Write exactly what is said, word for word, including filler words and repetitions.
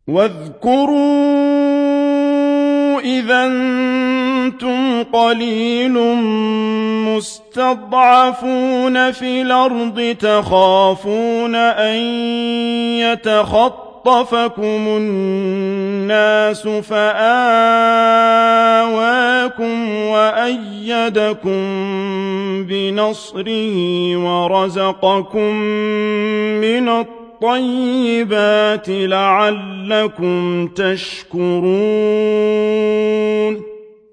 واذكروا إذا أنتم قليل مستضعفون في الأرض تخافون أن يتخطفكم الناس فآواكم وأيدكم بنصره ورزقكم من الطيبات لعلكم تشكرون